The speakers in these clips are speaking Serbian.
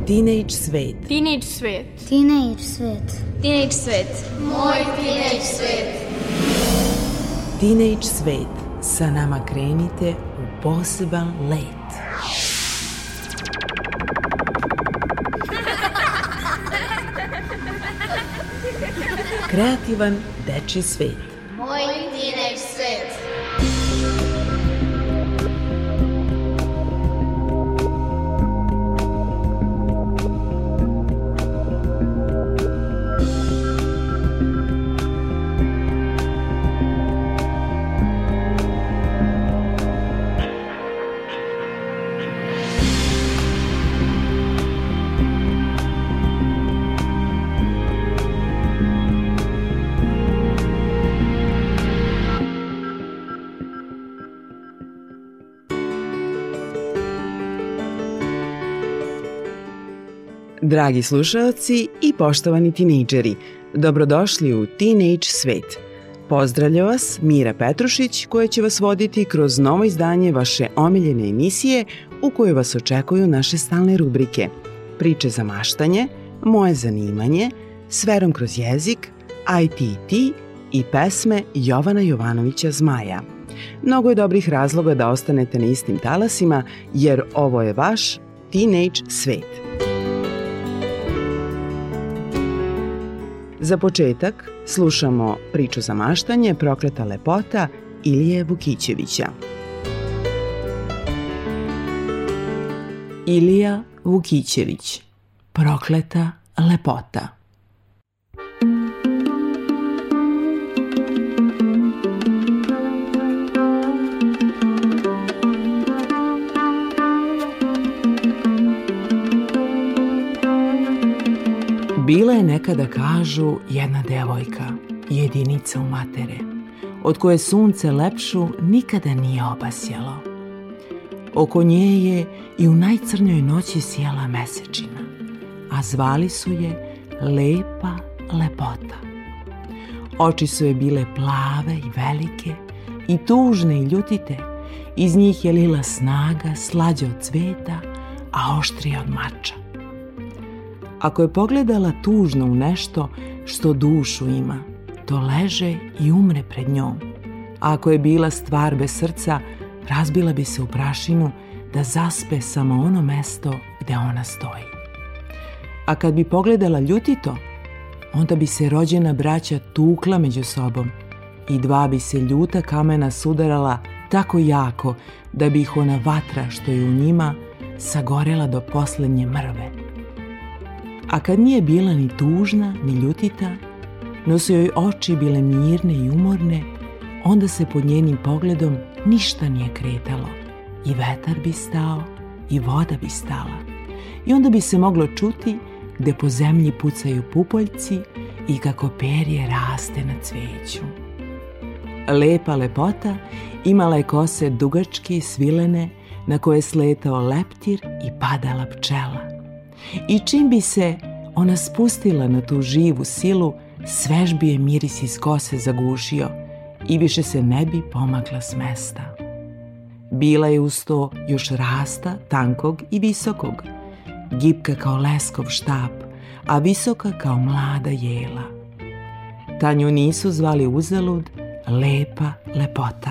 Teenage svet. Teenage svet. Teenage svet. Teenage svet. Moj teenage svet. Teenage svet. Sa nama krenite u poseban let. Kreativan dečji svet. Moj teenage svet. Dragi slušaoci i poštovani tinejdžeri, dobrodošli u Teenage svet. Pozdravlja vas Mira Petrušić koja će vas voditi kroz novo izdanje vaše omiljene emisije u kojoj vas očekuju naše stalne rubrike Priče za maštanje, Moje zanimanje, S verom kroz jezik, IT i ti i pesme Jovana Jovanovića Zmaja. Mnogo je dobrih razloga da ostanete na istim talasima jer ovo je vaš Teenage svet. Za početak slušamo priču za maštanje Prokleta lepota Ilije Vukićevića. Ilija Vukićević. Prokleta lepota. Bila je nekada, kažu, jedna devojka, jedinica u matere, od koje sunce lepšu nikada nije obasjalo. Oko nje je i u najcrnjoj noći sjela mesečina, a zvali su je Lepa lepota. Oči su je bile plave i velike i tužne i ljutite, iz njih je lila snaga slađa od cveta, a oštrija od mača. Ako je pogledala tužno u nešto što dušu ima, to leže i umre pred njom. A ako je bila stvar bez srca, razbila bi se u prašinu da zaspe samo ono mesto gde ona stoji. A kad bi pogledala ljutito, onda bi se rođena braća tukla među sobom i dva bi se ljuta kamena sudarala tako jako da bi ih ona vatra što je u njima sagorela do poslednje mrve. A kad nije bila ni tužna, ni ljutita, no su joj oči bile mirne i umorne, onda se pod njenim pogledom ništa nije kretalo. I vetar bi stao, i voda bi stala. I onda bi se moglo čuti gde po zemlji pucaju pupoljci i kako perje raste na cveću. Lepa lepota imala je kose dugačke i svilene na koje je sletao leptir i padala pčela. I čim bi se ona spustila na tu živu silu, svež bi je miris iz kose zagušio i više se ne bi pomakla s mesta. Bila je uz to još rasta, tankog i visokog, gibka kao leskov štap, a visoka kao mlada jela. Tanju nisu zvali uzalud Lepa lepota.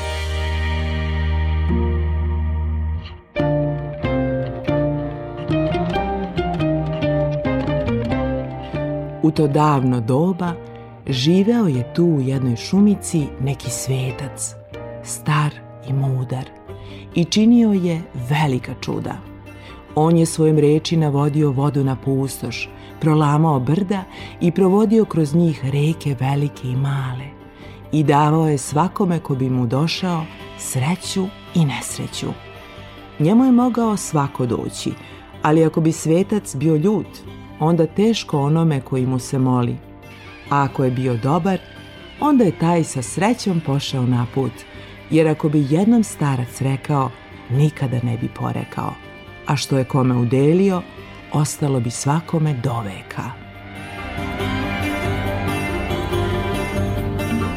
U to davno doba živeo je tu u jednoj šumici neki svetac, star i mudar, i činio je velika čuda. On je svojim rečima vodio vodu na pustoš, prolamao brda i provodio kroz njih reke velike i male i davao je svakome ko bi mu došao sreću i nesreću. Njemu je mogao svako doći, ali ako bi svetac bio ljut, onda teško onome koji mu se moli. A ako je bio dobar, onda je taj sa srećom pošao na put, jer ako bi jednom starac rekao, nikada ne bi porekao, a što je kome udelio, ostalo bi svakome do veka.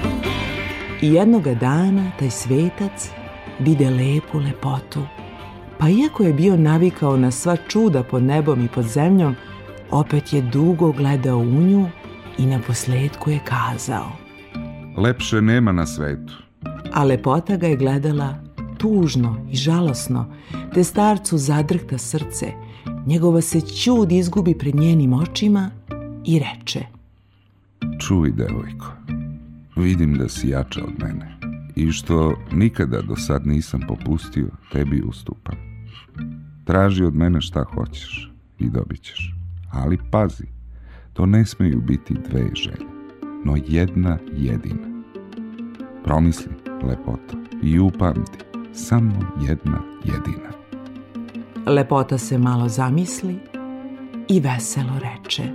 I jednoga dana taj svetac vide lepu lepotu, pa iako je bio navikao na sva čuda pod nebom i pod zemljom, opet je dugo gledao u nju i naposletku je kazao: Lepše nema na svetu. A lepota ga je gledala tužno i žalosno, te starcu zadrhta srce, njegova se ćud izgubi pred njenim očima i reče: Čuj, devojko, vidim da si jača od mene i što nikada do sad nisam popustio, tebi ustupam. Traži od mene šta hoćeš i dobit ćeš. Ali pazi, to ne smeju biti dve želje, no jedna jedina. Promisli, lepoto, i upamti, samo jedna jedina. Lepota se malo zamisli i veselo reče: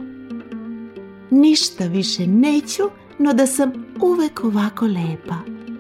Ništa više neću, no da sam uvek ovako lepa.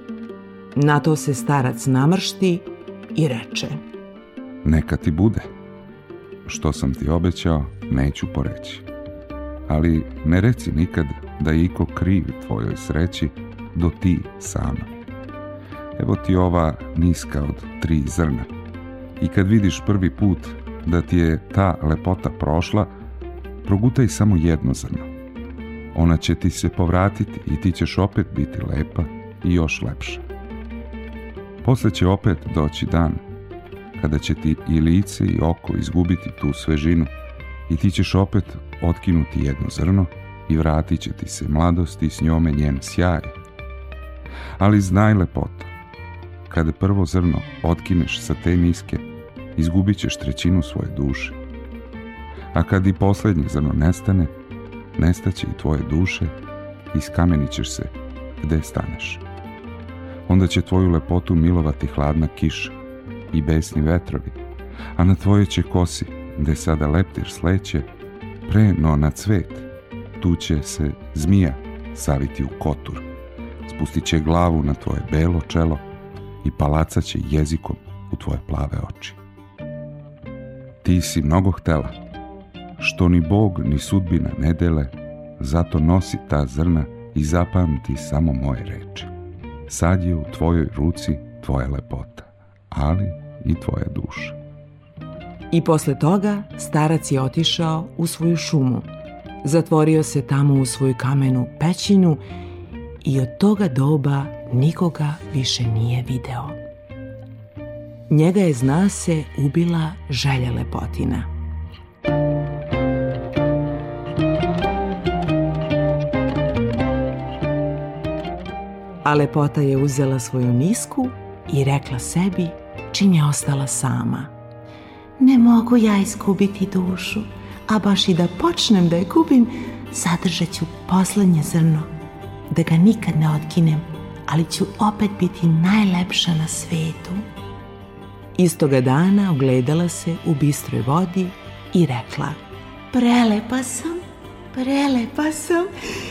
Na to se starac namršti i reče: Neka ti bude. Što sam ti obećao, neću poreći. Ali ne reci nikad da je iko kriv tvojoj sreći do ti sama. Evo ti ova niska od 3 zrna. I kad vidiš prvi put da ti je ta lepota prošla, progutaj samo jedno zrno. Ona će ti se povratiti i ti ćeš opet biti lepa i još lepša. Posle će opet doći dan kada će ti i lice i oko izgubiti tu svežinu i ti ćeš opet otkinuti jedno zrno i vratit će ti se mladost i s njome njen sjaj. Ali znaj, lepoto, kada prvo zrno otkineš sa te niske, izgubit ćeš 1/3 svoje duše. A kad i posljednje zrno nestane, nestaće i tvoje duše i skamenit ćeš se gde staneš. Onda će tvoju lepotu milovati hladna kiša i besni vetrovi, a na tvojoj će kosi, gde sada leptir sleće, pre no na cvet, tu će se zmija saviti u kotur, spustit će glavu na tvoje belo čelo i palacat će jezikom u tvoje plave oči. Ti si mnogo htela, što ni Bog ni sudbina ne dele, zato nosi ta zrna i zapamti samo moje reči. Sad je u tvojoj ruci tvoja lepota, ali i tvoja duša. I posle toga starac je otišao u svoju šumu, zatvorio se tamo u svoju kamenu pećinu i od toga doba nikoga više nije video. Njega je, zna se, ubila želja lepotina. A lepota je uzela svoju nisku i rekla sebi, čim je ostala sama: Ne mogu ja izgubiti dušu, a baš i da počnem da je gubim, zadržat ću poslednje zrno, da ga nikad ne otkinem, ali ću opet biti najlepša na svetu. Istoga dana ogledala se u bistroj vodi i rekla: Prelepa sam, prelepa sam.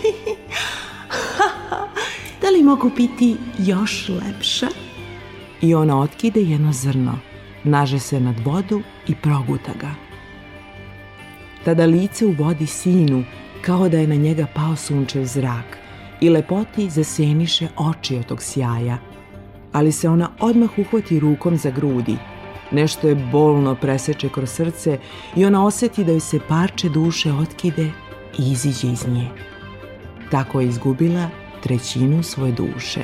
Da li mogu biti još lepša? I ona otkide jedno zrno, naže se nad vodu i proguta ga. Tada lice u vodi sinu, kao da je na njega pao sunčev zrak, i lepoti zaseniše oči od tog sjaja, ali se ona odmah uhvati rukom za grudi. Nešto je bolno preseče kroz srce i ona osjeti da joj se parče duše otkide i iziđe iz nje. Tako je izgubila 1/3 svoje duše.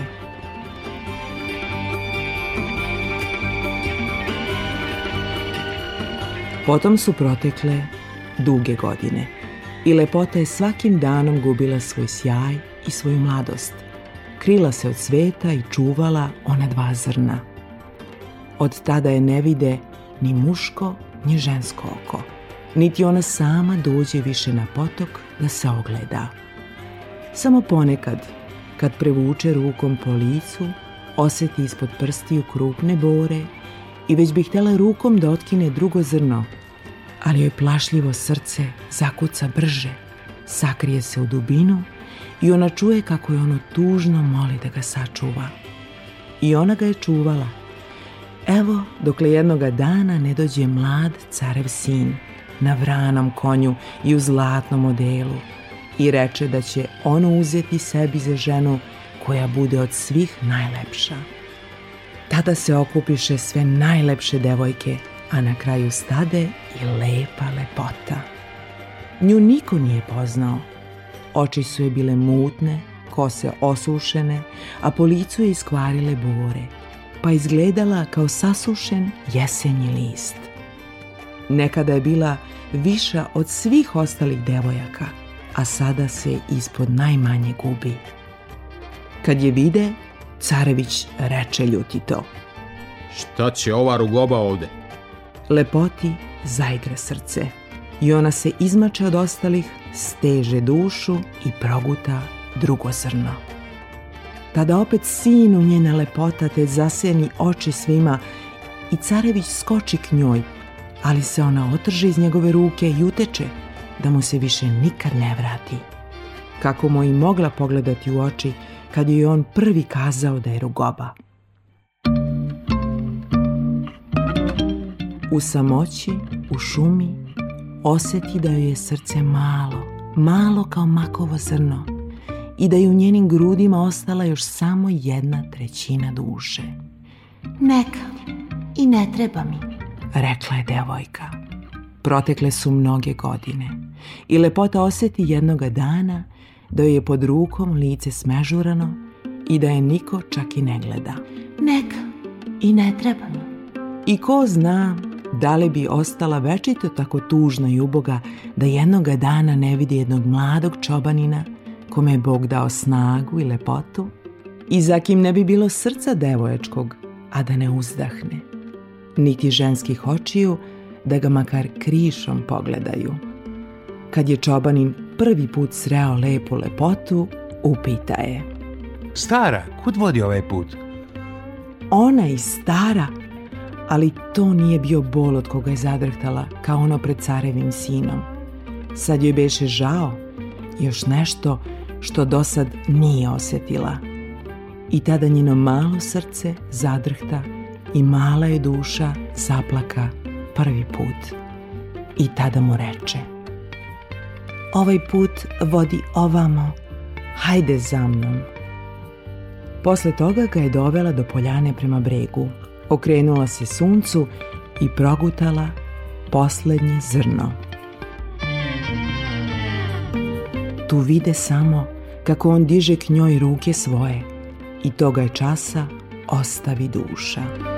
Potom su protekle duge godine i lepota je svakim danom gubila svoj sjaj i svoju mladost. Krila se od sveta i čuvala ona 2 zrna. Od tada je ne vide ni muško, ni žensko oko, niti ona sama dođe više na potok da se ogleda. Samo ponekad, kad prevuče rukom po licu, osjeti ispod prstiju krupne bore i već bi htjela rukom da otkine drugo zrno, ali joj plašljivo srce zakuca brže, sakrije se u dubinu i ona čuje kako je ono tužno moli da ga sačuva. I ona ga je čuvala. Evo, dokle jednoga dana ne dođe mlad carev sin na vranom konju i u zlatnom odelu i reče da će ono uzeti sebi za ženu koja bude od svih najlepša. Tada se okupiše sve najlepše devojke a na kraju stade i lepa lepota. Nju niko nije poznao. Oči su je bile mutne, kose osušene, a po licu je iskvarile bore, pa izgledala kao sasušen jesenji list. Nekada je bila viša od svih ostalih devojaka, a sada se ispod najmanje gubi. Kad je vide, carević reče ljutito: Šta će ova rugoba ovde? Lepoti zaigra srce i ona se izmače od ostalih, steže dušu i proguta drugo zrno. Tada opet sinu njena lepota te zasjeni oči svima i carević skoči k njoj, ali se ona otrže iz njegove ruke i uteče da mu se više nikad ne vrati. Kako mu i mogla pogledati u oči kad je on prvi kazao da je rugoba. U samoći, u šumi, osjeti da joj je srce malo, malo kao makovo zrno i da je u njenim grudima ostala još samo 1/3 duše. Neka, i ne treba mi, rekla je devojka. Protekle su mnoge godine i lepota osjeti jednoga dana da joj je pod rukom lice smežurano i da je niko čak i ne gleda. Neka, i ne treba mi. I ko zna da li bi ostala večito tako tužna i uboga da jednoga dana ne vidi jednog mladog čobanina kome je Bog dao snagu i lepotu i za kim ne bi bilo srca devoječkog, a da ne uzdahne, niti ženskih očiju da ga makar krišom pogledaju. Kad je čobanin prvi put sreo lepu lepotu, upita je: Stara, kud vodi ovaj put? Ona i stara, ali to nije bio bol od koga je zadrhtala kao ono pred carevim sinom. Sad joj beše žao, još nešto što dosad nije osjetila. I tada njeno malo srce zadrhta i mala je duša zaplaka prvi put. I tada mu reče: Ovaj put vodi ovamo, hajde za mnom. Posle toga ga je dovela do poljane prema bregu, okrenula se suncu i progutala poslednje zrno. Tu vide samo kako on diže k njoj ruke svoje i toga je časa ostavi duša.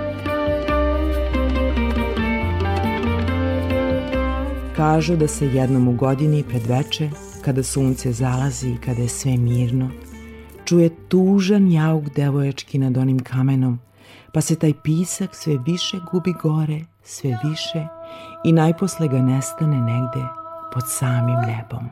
Kažu da se jednom u godini pred veče, kada sunce zalazi i kada je sve mirno, čuje tužan jauk devoječki nad onim kamenom, pa se taj pisak sve više gubi gore, sve više i najposle ga nestane negde pod samim nebom.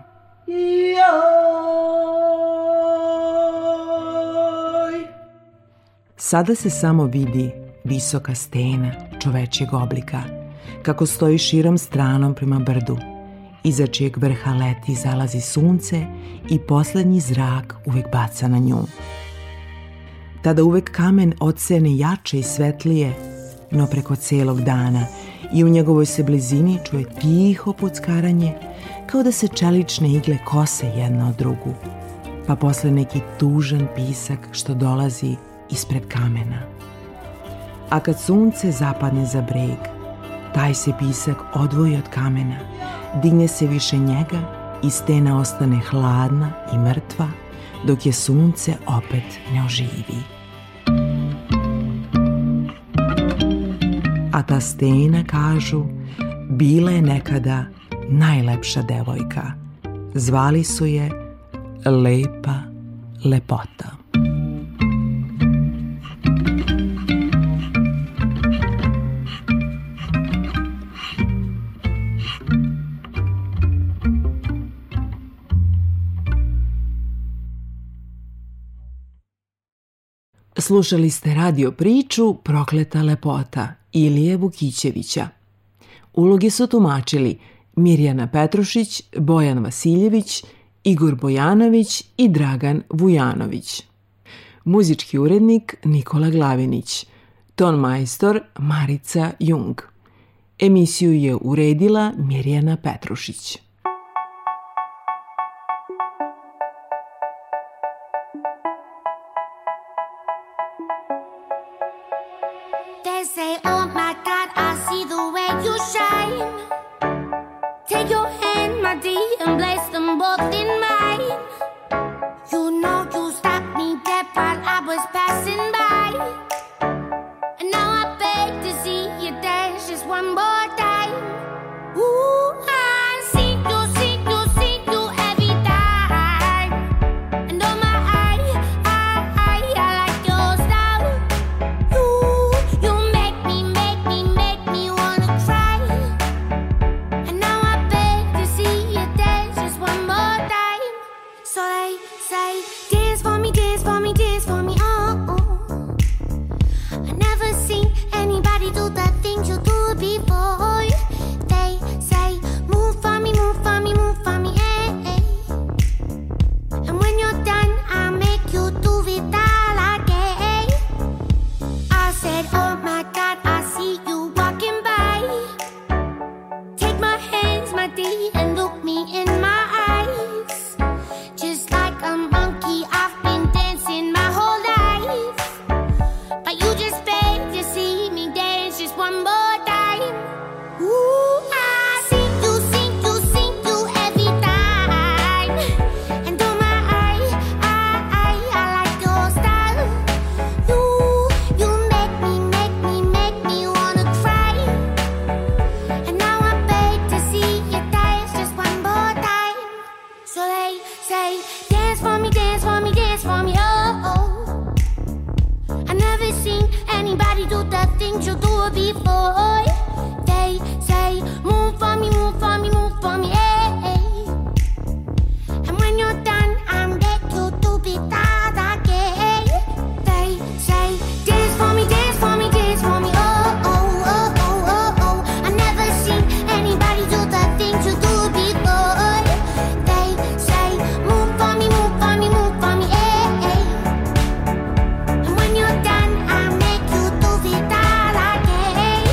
Sada se samo vidi visoka stena čovečjeg oblika, kako stoji širom stranom prema brdu, iza čijeg vrha leti i zalazi sunce i poslednji zrak uvek baca na nju. Tada uvek kamen odsene jače i svetlije, no preko celog dana, i u njegovoj se blizini čuje tiho puckaranje, kao da se čelične igle kose jedna od drugu, pa posle neki tužan pisak što dolazi ispred kamena. A kad sunce zapadne za breg, taj se pisak odvoji od kamena, digne se više njega i stena ostane hladna i mrtva, dok je sunce opet ne oživi. A ta stena, kažu, bila je nekada najlepša devojka. Zvali su je Lepa Lepota. Slušali ste radio priču Prokleta lepota Ilije Vukićevića. Uloge su tumačili Mirjana Petrušić, Bojan Vasiljević, Igor Bojanović i Dragan Vujanović. Muzički urednik Nikola Glavinić, ton majstor Marica Jung. Emisiju je uredila Mirjana Petrušić. They say, oh my God, I see the way anybody do the things you do before. They say, move for me, move for me, move for me, hey. And when you're done, I'm back you to be that again. They say, dance for me, dance for me, dance for me, oh, oh, oh, oh, oh, oh. I never seen anybody do the things you do before. They say, move for me, move for me, move for me, hey. And when you're done, I'll make you do it all again.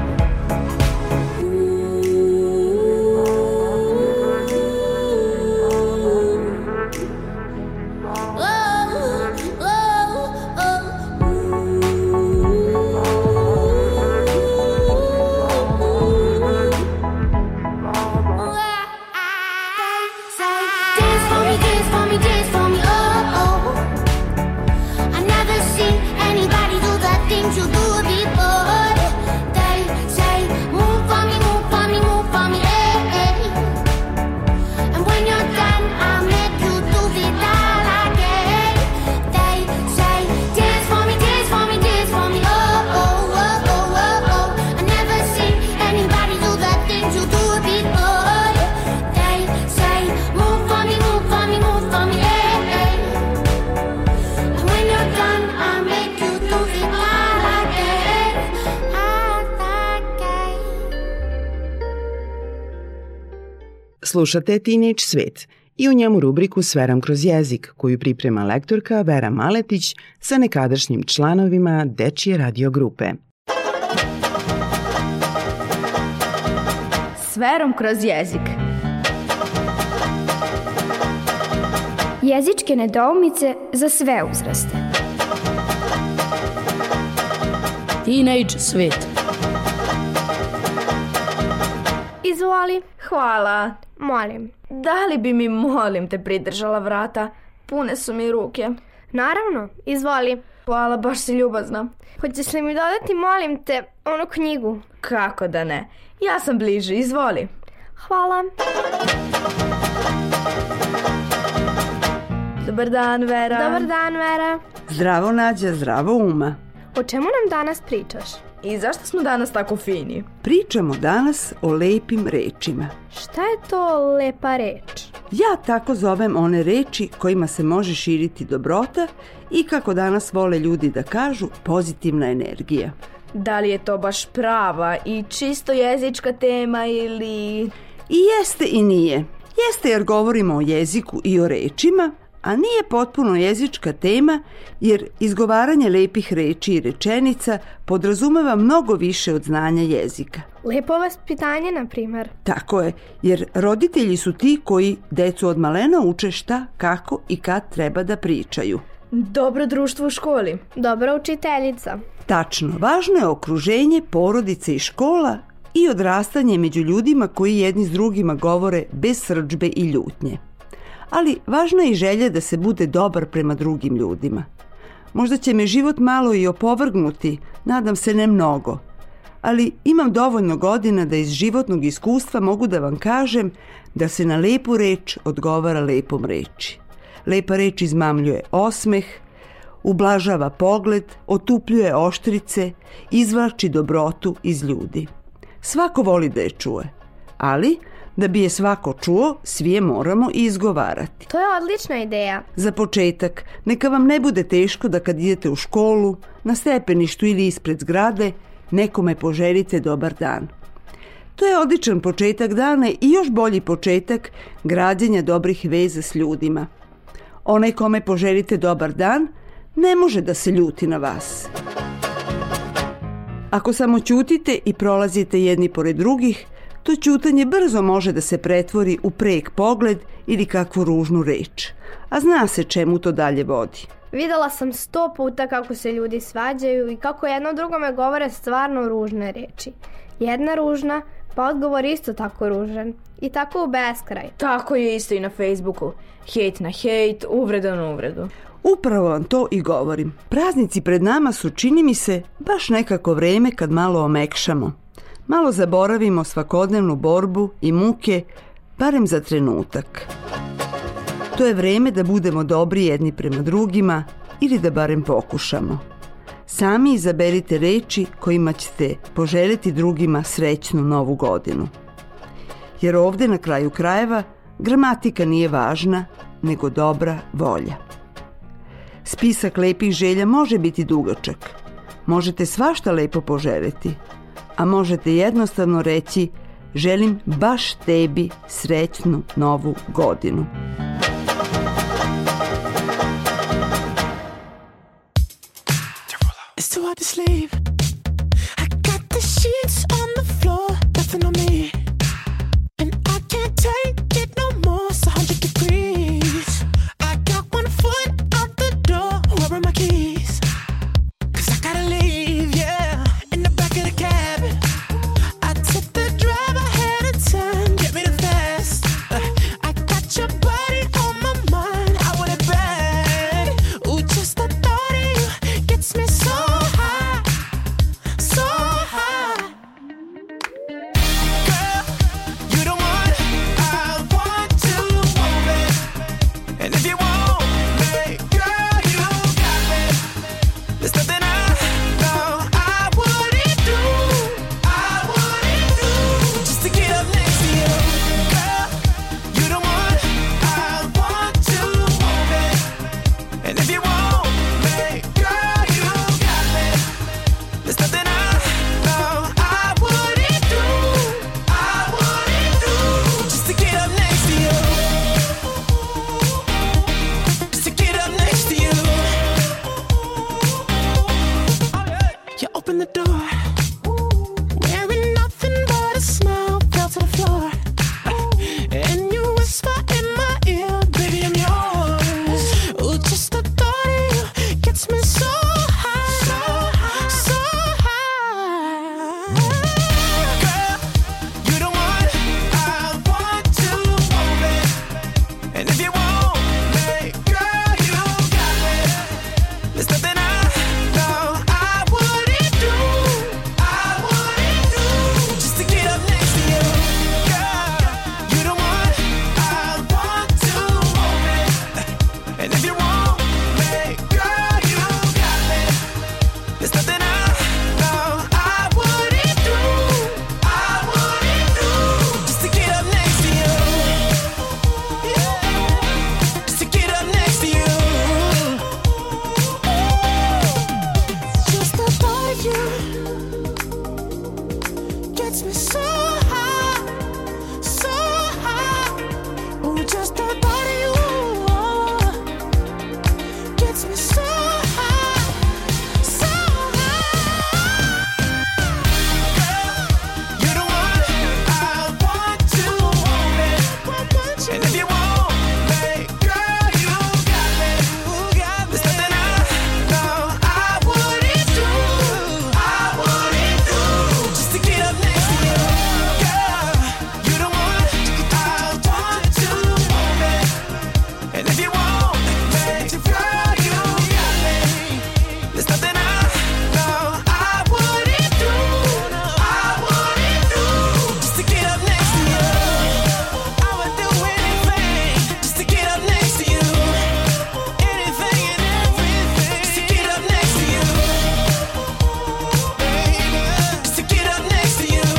Dance for me, dance for me, dance for me, oh, oh. I never seen anybody do the things you do before. They say, move for me, move for me, move for me, hey. And when you're done, I'll make you do it all again. They say, dance for me, dance for me, dance for me, oh, oh, oh, oh, oh, oh. I never seen anybody do the things you do before. They say, move for me, move for me, move for me, hey. And when you're done, I'll make you do it all again, all again. Slušate Teenage Svet i u njemu rubriku Sveram kroz jezik, koju priprema lektorka Vera Maletić sa nekadašnjim članovima Dečije radio grupe. Sverom kroz jezik. Jezičke nedoumice za sve uzraste. Teenage Svet. Izvoli. Hvala. Molim. Da li bi mi, molim te, pridržala vrata? Pune su mi ruke. Naravno, izvoli. Hvala, baš si ljubazna. Hoćeš li mi dodati, molim te, onu knjigu? Kako da ne? Ja sam bliže, izvoli. Hvala. Dobar dan, Vera. Dobar dan, Vera. Zdravo Nađa, zdravo Uma. O čemu nam danas pričaš? I zašto smo danas tako fini? Pričamo danas o lepim rečima. Šta je to lepa reč? Ja tako zovem one reči kojima se može širiti dobrota i, kako danas vole ljudi da kažu, pozitivna energija. Da li je to baš prava i čisto jezička tema ili... I jeste i nije. Jeste jer govorimo o jeziku i o rečima, a nije potpuno jezička tema jer izgovaranje lepih reči i rečenica podrazumeva mnogo više od znanja jezika. Lepo vaspitanje, na primjer. Tako je, jer roditelji su ti koji decu od malena uče šta, kako i kad treba da pričaju. Dobro društvo u školi. Dobra učiteljica. Tačno, važno je okruženje, porodice i škola i odrastanje među ljudima koji jedni s drugima govore bez srdžbe i ljutnje. Ali važna je i želja da se bude dobar prema drugim ljudima. Možda će me život malo i opovrgnuti, nadam se ne mnogo. Ali imam dovoljno godina da iz životnog iskustva mogu da vam kažem da se na lepu reč odgovara lepom reči. Lepa reč izmamljuje osmeh, ublažava pogled, otupljuje oštrice, izvlači dobrotu iz ljudi. Svako voli da je čuje, ali da bi je svako čuo, svi je moramo i izgovarati. To je odlična ideja. Za početak, neka vam ne bude teško da kad idete u školu, na stepeništu ili ispred zgrade, nekome poželite dobar dan. To je odličan početak dana i još bolji početak građenja dobrih veza s ljudima. Onaj kome poželite dobar dan ne može da se ljuti na vas. Ako samo ćutite i prolazite jedni pored drugih, to ćutanje brzo može da se pretvori u prek pogled ili kakvu ružnu reč. A zna se čemu to dalje vodi. Videla sam 100 puta kako se ljudi svađaju i kako jedno drugome govore stvarno ružne reči. Jedna ružna, pa odgovor isto tako ružan. I tako u beskraj. Tako je isto i na Facebooku. Hejt na hejt, uvreda na uvredu. Upravo vam to i govorim. Praznici pred nama su, čini mi se, baš nekako vreme kad malo omekšamo. Malo zaboravimo svakodnevnu borbu i muke, barem za trenutak. To je vreme da budemo dobri jedni prema drugima ili da barem pokušamo. Sami izaberite reči kojima ćete poželjeti drugima srećnu novu godinu. Jer ovde na kraju krajeva gramatika nije važna, nego dobra volja. Spisak lepih želja može biti dugačak. Možete svašta lepo poželjeti, a možete jednostavno reći želim baš tebi srećnu novu godinu. It's too hard to sleep. I got the sheets on the floor, nothing on me. And I can't take it no more, it's 100 degrees. I got one foot out the door, where are my keys? 'Cause I gotta leave, yeah, in the back of the cab. I took the drive ahead of time, get me the fast. I got your body on my mind, I want it bad. Ooh, just the thought of you gets me so high, so high. Girl, you the one I want to hold it. And if you want me, girl, you got me. There's nothing I know I wouldn't do, just to get up next to you. Girl, you the one I want to hold it. And if you want me, girl, you got me. There's nothing I know I wouldn't do, just to get up next to you. Just to get up next to you. You open the door, wearing nothing but a smile, fell to the floor. And you whisper in my ear, baby, I'm yours. Ooh, just the thought of you gets me so high, so high. Girl, you the one I want to hold it. And if you want me, girl, you got me. There's nothing I know I wouldn't do, just to get up next to you. Girl, you the one I want to hold it. And if you want me, girl, you got me. There's nothing I know I wouldn't do, just to get up next to you. Just to get up next to you. Just the thought of you gets me so high, so high. Ooh, just the thought of you gets me so high, so high. Girl, you the one I want to hold it. And if you want me, girl, you got me. There's nothing I know I wouldn't do, just to get up next to you. Girl, you the one I want to hold it. And if you want me, girl, you got me. There's nothing I know I wouldn't do, just to get up next to you. I would do anything just to get up next to you. Anything and everything just to get up next to you. Just to get up next to you.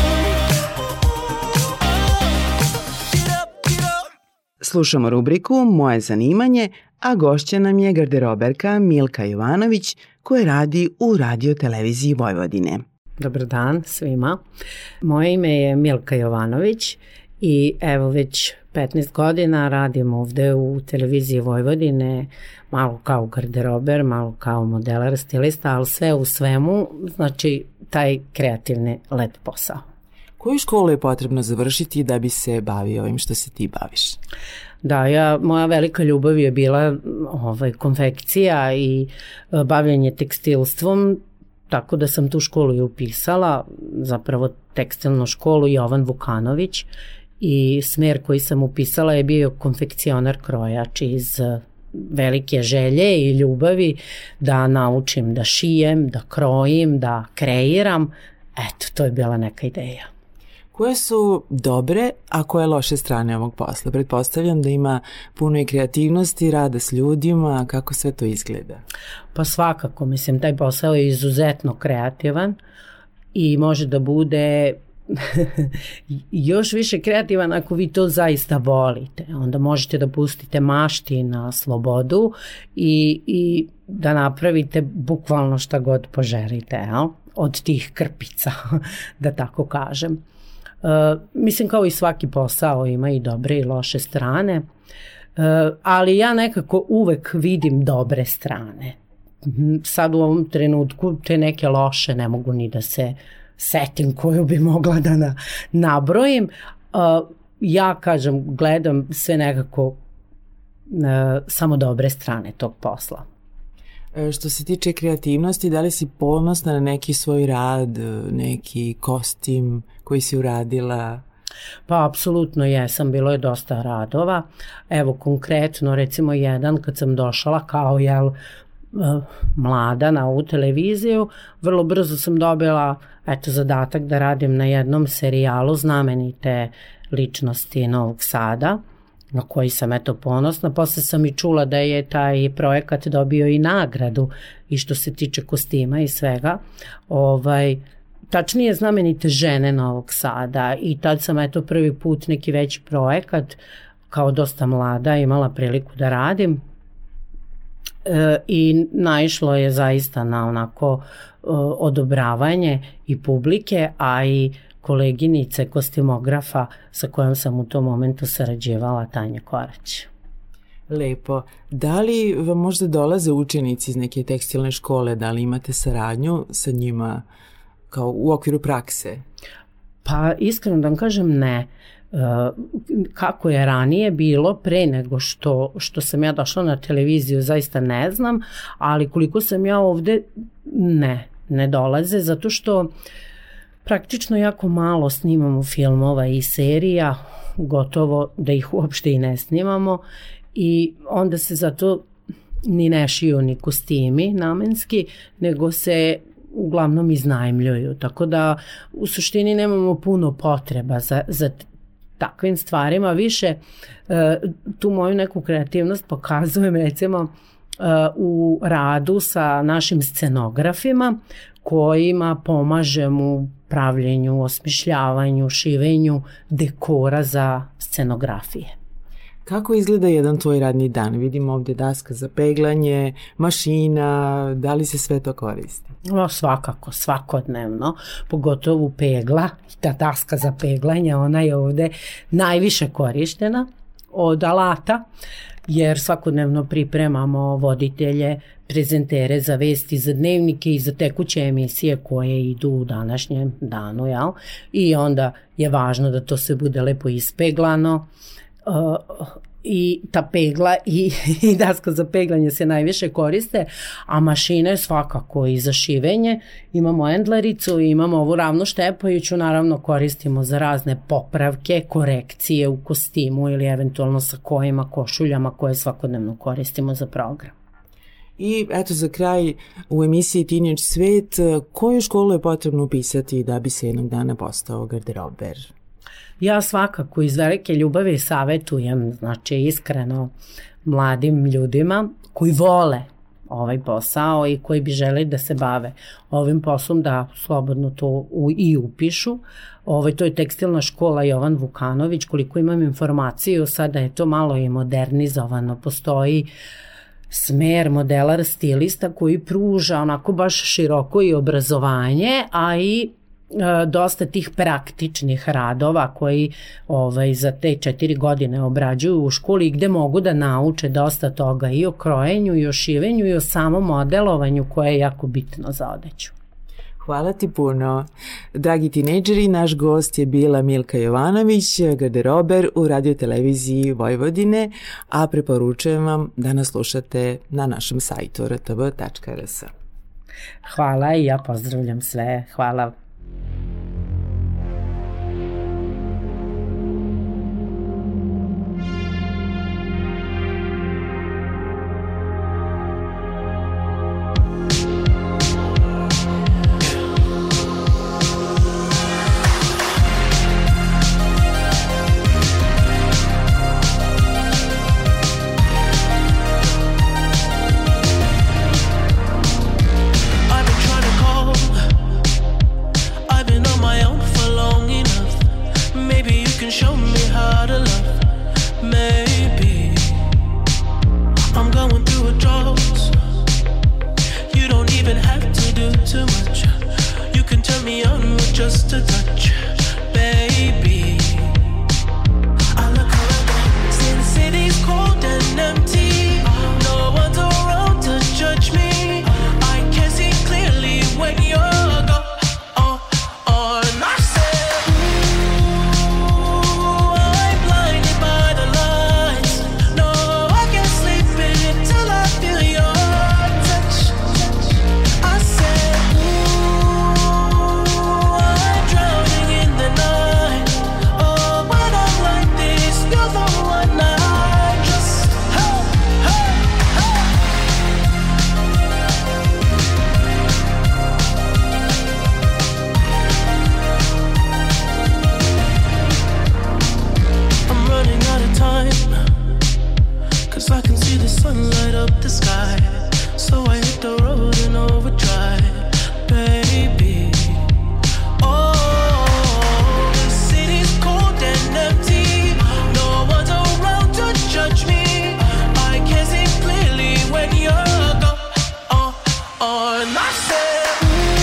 Get up, get up. Slušamo rubriku Moje zanimanje, a gošća nam je garderoberka Milka Jovanović koja radi u Radio televiziji Vojvodine. Dobar dan svima. Moje ime je Milka Jovanović i evo već 15 godina radim ovde u televiziji Vojvodine, malo kao garderober, malo kao modelar, stilista, ali sve u svemu, znači taj kreativni lep posao. Koju školu je potrebno završiti da bi se bavio ovim što se ti baviš? Da, moja velika ljubav je bila konfekcija i bavljanje tekstilstvom, tako da sam tu školu i upisala, zapravo tekstilnu školu Jovan Vukanović, i smer koji sam upisala je bio konfekcionar krojač iz velike želje i ljubavi da naučim da šijem, da krojim, da kreiram. Eto, to je bila neka ideja. Koje su dobre, a koje loše strane ovog posla? Pretpostavljam da ima puno i kreativnosti, rada s ljudima, kako sve to izgleda? Pa svakako, mislim, taj posao je izuzetno kreativan i može da bude još više kreativan ako vi to zaista volite. Onda možete da pustite mašti na slobodu i da napravite bukvalno šta god poželite, jel? Od tih krpica, da tako kažem. Mislim, kao i svaki posao ima i dobre i loše strane, ali ja nekako uvek vidim dobre strane. Sad u ovom trenutku te neke loše ne mogu ni da se setim koju bi mogla da nabrojim. Ja kažem, gledam sve nekako samo dobre strane tog posla. Što se tiče kreativnosti, da li si ponosna na neki svoj rad, neki kostim koji si uradila? Pa apsolutno jesam, bilo je dosta radova. Evo konkretno recimo jedan kad sam došla kao mlada na ovu televiziju, vrlo brzo sam dobila zadatak da radim na jednom serijalu znamenite ličnosti Novog Sada, na koji sam ponosna. Posle sam i čula da je taj projekat dobio i nagradu i što se tiče kostima i svega. Tačnije znamenite žene Novog Sada i tad sam prvi put neki veći projekat kao dosta mlada imala priliku da radim i naišlo je zaista na onako odobravanje i publike, a i koleginice kostimografa sa kojom sam u tom momentu sarađivala, Tanja Korać. Lepo. Da li vam možda dolaze učenici iz neke tekstilne škole, da li imate saradnju sa njima kao u okviru prakse? Pa iskreno da vam kažem ne. Kako je ranije bilo pre nego što sam ja došla na televiziju zaista ne znam, ali koliko sam ja ovde ne dolaze, zato što praktično jako malo snimamo filmova i serija, gotovo da ih uopšte i ne snimamo i onda se zato ni ne šiju ni kostimi namenski, nego se uglavnom iznajmljuju, tako da u suštini nemamo puno potreba za takvim stvarima. Više tu moju neku kreativnost pokazujem recimo u radu sa našim scenografima kojima pomažem u pravljenju, osmišljavanju, šivenju dekora za scenografije. Kako izgleda jedan tvoj radni dan? Vidimo ovdje daska za peglanje, mašina, da li se sve to koristi? Svakako, svakodnevno, pogotovo pegla, ta daska za peglanje, ona je ovdje najviše korištena od alata, jer svakodnevno pripremamo voditelje, prezentere za vesti, za dnevnike i za tekuće emisije koje idu u današnjem danu, jel? I onda je važno da to sve bude lepo ispeglano, i ta pegla i daska za peglanje se najviše koriste, a mašine svakako i za šivenje. Imamo endlericu, imamo ovu ravno štepajuću, naravno koristimo za razne popravke, korekcije u kostimu ili eventualno sa kojima, košuljama koje svakodnevno koristimo za program. I eto za kraj u emisiji Teenage Svet, koju školu je potrebno upisati da bi se jednog dana postao garderober? Ja svakako iz velike ljubavi savjetujem, znači iskreno mladim ljudima koji vole ovaj posao i koji bi želi da se bave ovim poslom, da slobodno to i upišu. To je tekstilna škola Jovan Vukanović, koliko imam informaciju, sada je to malo i modernizovano, postoji smer modelar stilista koji pruža onako baš široko i obrazovanje, a i dosta tih praktičnih radova koji za te 4 godine obrađuju u školi, gde mogu da nauče dosta toga i o krojenju i o šivenju i o samom modelovanju koje je jako bitno za odeću. Hvala ti puno. Dragi tinejdžeri, naš gost je bila Milka Jovanović, garderober u radioteleviziji Vojvodine, a preporučujem vam da nas slušate na našem sajtu rtv.rs. Hvala i ja pozdravljam sve. Hvala. just a touch, baby. I look around, since city's cold and empty, no one's around to judge me. I can see clearly when you're gone. I said, ooh, I'm blinded by the lights. No, I can't sleep until I feel your touch. I said, ooh, I'm drowning in the night. Oh, when I'm like this, you're the one I just, hey, hey, I'm running out of time, 'cause I can see the sun light up the sky. So I hit the road in overdrive, baby. Oh, the city's cold and empty, no one's around to judge me. I can see clearly when you're gone. And I said,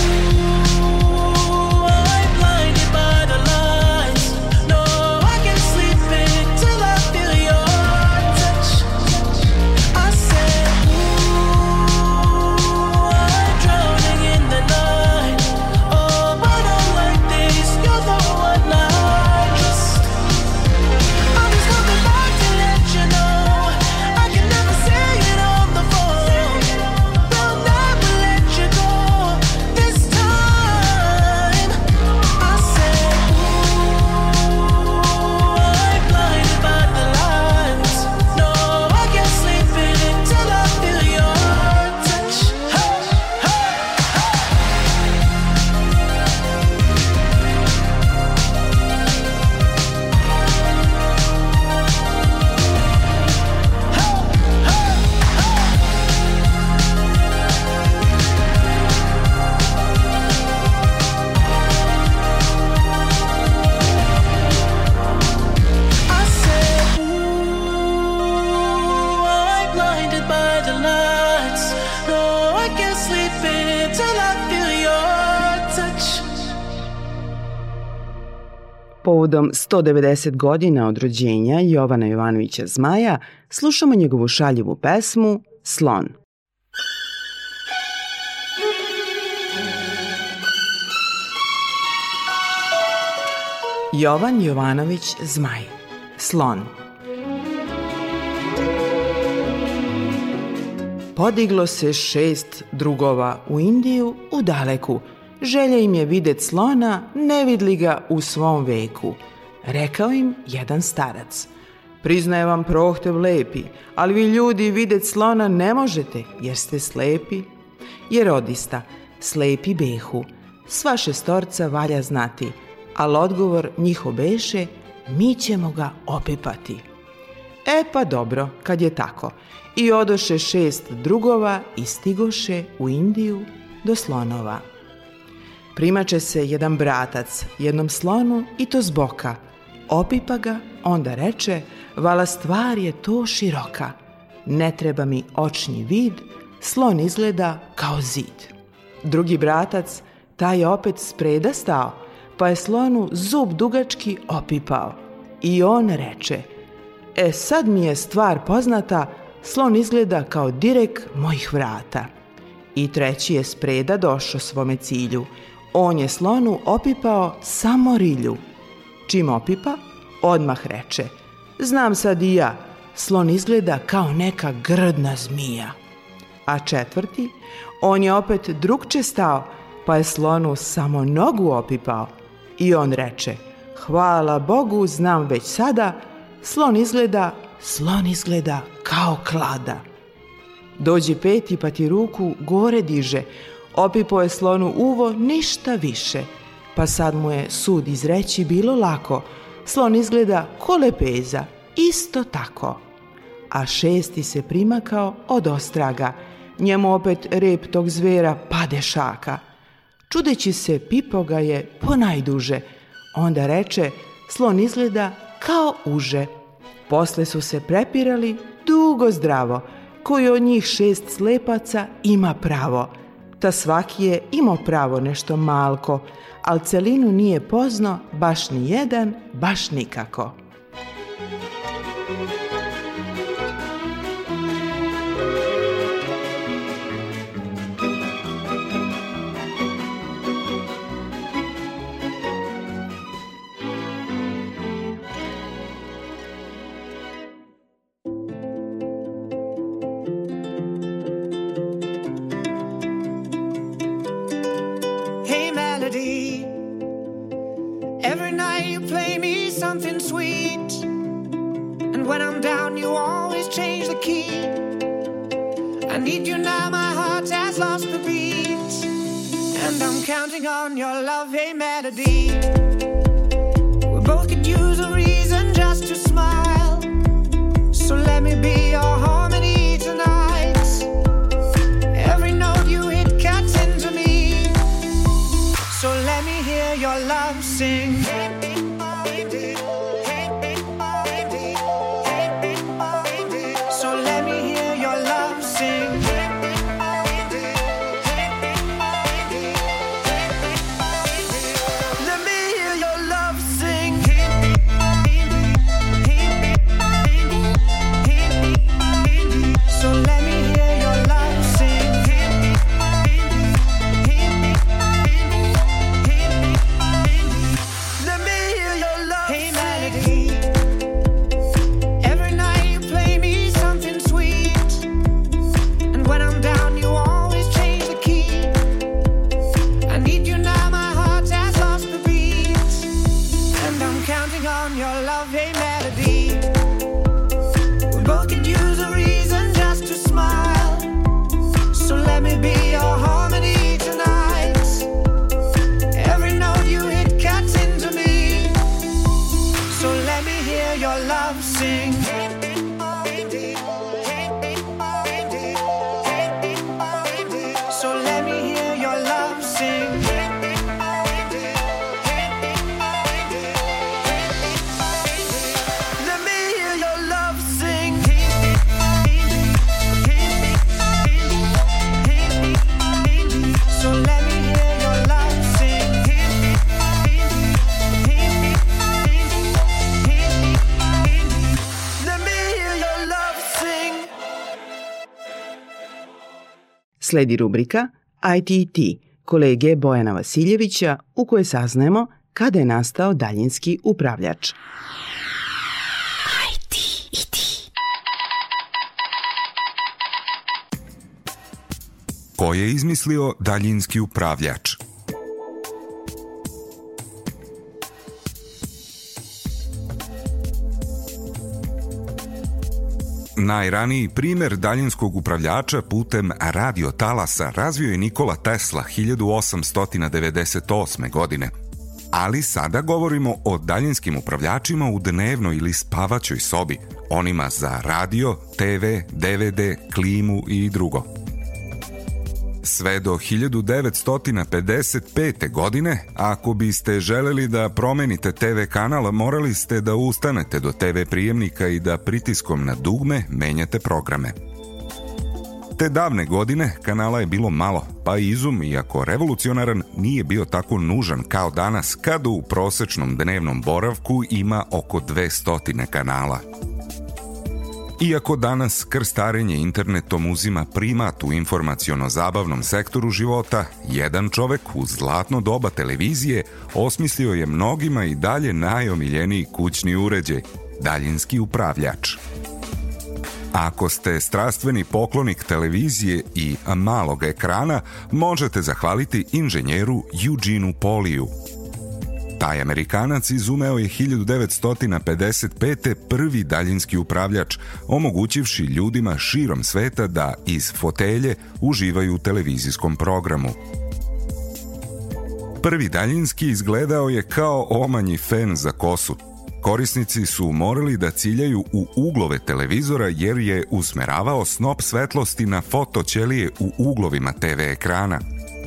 ooh, I'm blinded by the lights. No, I can't sleep until I feel your touch. I said, ooh, I'm drowning in the night. Oh, when I'm like this, you're the one I just, I'm just coming back to let you know. I can never say it on the phone. They'll never let you go this time. I said, ooh, I'm blinded by the lights. No, I can't sleep until I feel your touch. Hey, hey, I said, ooh, I'm blinded by the lights. No, I can't sleep until I feel your touch. Povodom 190 godina od rođenja Jovana Jovanovića Zmaja slušamo njegovu šaljivu pesmu Slon. Jovan Jovanović Zmaj, Slon. Podiglo se 6 drugova u Indiju u daleku. Želja im je vidjet slona, ne vidli ga u svom veku. Rekao im jedan starac: priznaje vam prohtev lepi, ali vi ljudi vidjet slona ne možete, jer ste slepi. Jer odista, slepi behu, sva šestorca valja znati, al odgovor njihov beše: mi ćemo ga opipati. E pa dobro, kad je tako. I odoše 6 drugova i stigoše u Indiju do slonova. Primače se jedan bratac jednom slonu i to zboka. Opipa ga, onda reče: vala stvar je to široka. Ne treba mi očni vid, slon izgleda kao zid. Drugi bratac, taj je opet spreda stao, pa je slonu zub dugački opipao. I on reče: e sad mi je stvar poznata, slon izgleda kao direk mojih vrata. I treći je spreda došao svome cilju. On je slonu opipao samo rilju. Čim opipa, odmah reče: znam sad i ja, slon izgleda kao neka grdna zmija. A četvrti, on je opet drugče stao, pa je slonu samo nogu opipao. I on reče: hvala Bogu, znam već sada, slon izgleda kao klada. Dođe peti pa ti ruku gore diže, opipao je slonu uvo, ništa više. Pa sad mu je sud izreći bilo lako, slon izgleda ko lepeza, isto tako. A šesti se primakao od ostraga, njemu opet rep tog zvera pade šaka. Čudeći se, pipo ga je ponajduže, onda reče: slon izgleda kao uže. Posle su se prepirali dugo zdravo, koji od njih 6 slepaca ima pravo. ta svaki je imao pravo nešto malko, al celinu nije pozno baš ni jedan, baš nikako. Every night you play me something sweet, and when I'm down you always change the key. I need you now, my heart has lost the beat, and I'm counting on your love, hey melody. We both could use a reason just to smile, so let me be your harmony tonight. Every note you hit cuts into me, so let me hear your love sing. So let me hear your love sing. Let me hear your love sing. So let me hear your love sing. Let me hear your love sing. Hey melody. Every night you play me something sweet, and when I'm down you always change the key. I need you now, my heart has lost the beat, and I'm counting on your love, hey melody. We both could use a reason just to smile, so let me be your harmony tonight. Every note you hit cuts into me, so let me hear your love sing. So let me hear your love sing. Let me hear your love sing. So let me hear your love sing. Let me hear your love sing. Sledi rubrika ITT kolege Bojana Vasiljevića u kojoj saznajemo kada je nastao daljinski upravljač. Ko je izmislio daljinski upravljač? Najraniji primer daljinskog upravljača putem radiotalasa razvio je Nikola Tesla 1898. godine. Ali sada govorimo o daljinskim upravljačima u dnevnoj ili spavaćoj sobi, onima za radio, TV, DVD, klimu i drugo. Sve do 1955. godine, ako biste želeli da promenite TV kanal, morali ste da ustanete do TV prijemnika i da pritiskom na dugme menjate programe. Te davne godine kanala je bilo malo, pa izum, iako revolucionaran, nije bio tako nužan kao danas, kad u prosečnom dnevnom boravku ima oko 200 kanala. Iako danas krstarenje internetom uzima primat u informaciono-zabavnom sektoru života, jedan čovek u zlatno doba televizije osmislio je mnogima i dalje najomiljeniji kućni uređaj, daljinski upravljač. Ako ste strastveni poklonik televizije i malog ekrana, možete zahvaliti inženjeru Eugeneu Poliju. Taj Amerikanac izumeo je 1955. prvi daljinski upravljač, omogućivši ljudima širom sveta da iz fotelje uživaju u televizijskom programu. Prvi daljinski izgledao je kao omanji fen za kosu. Korisnici su morali da ciljaju u uglove televizora jer je usmeravao snop svetlosti na fotoćelije u uglovima TV ekrana.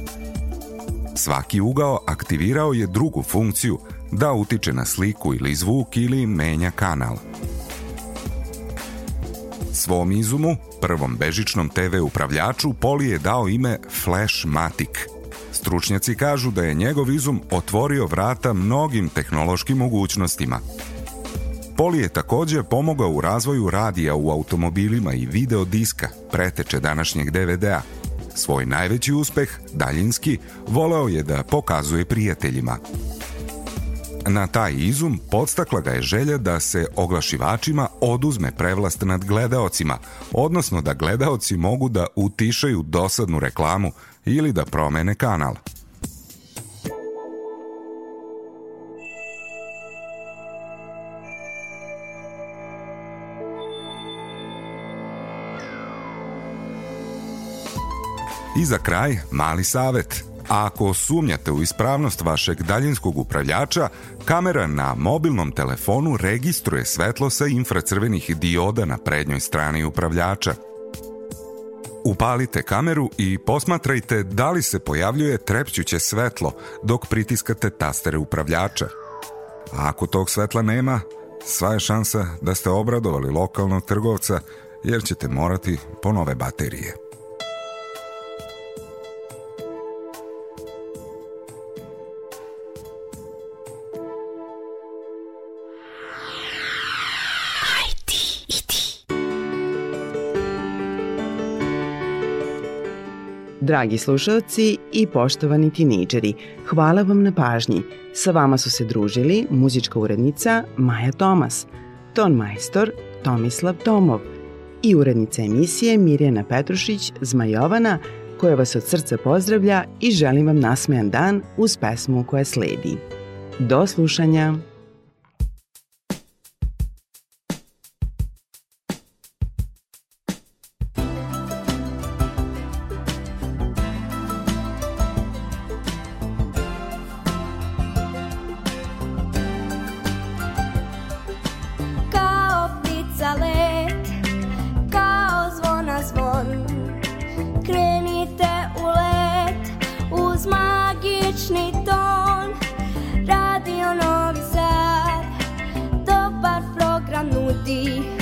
Svaki ugao aktivirao je drugu funkciju, da utiče na sliku ili zvuk ili menja kanal. S Svom izumu, prvom bežičnom TV upravljaču, Poli je dao ime Flashmatic. Stručnjaci kažu da je njegov izum otvorio vrata mnogim tehnološkim mogućnostima. Poli je također pomogao u razvoju radija u automobilima i video diska, preteče današnjeg DVD-a. Svoj najveći uspeh, daljinski, voleo je da pokazuje prijateljima. Na taj izum podstakla ga je želja da se oglašivačima oduzme prevlast nad gledaocima, odnosno da gledaoci mogu da utišaju dosadnu reklamu ili da promene kanal. I za kraj, mali savjet. Ako sumnjate u ispravnost vašeg daljinskog upravljača, kamera na mobilnom telefonu registruje svetlo sa infracrvenih dioda na prednjoj strani upravljača. Upalite kameru i posmatrajte da li se pojavljuje trepćuće svetlo dok pritiskate tastere upravljača. A ako tog svetla nema, sva je šansa da ste obradovali lokalnog trgovca jer ćete morati po nove baterije. Dragi slušalci i poštovani tinejdžeri, hvala vam na pažnji. Sa vama su se družili muzička urednica Maja Tomas, ton majstor Tomislav Tomov i urednica emisije Mirjana Petrušić Zmajovana, koja vas od srca pozdravlja i želim vam nasmejan dan uz pesmu koja sledi. Do slušanja! Radio Novi Sad, dobar program nudi.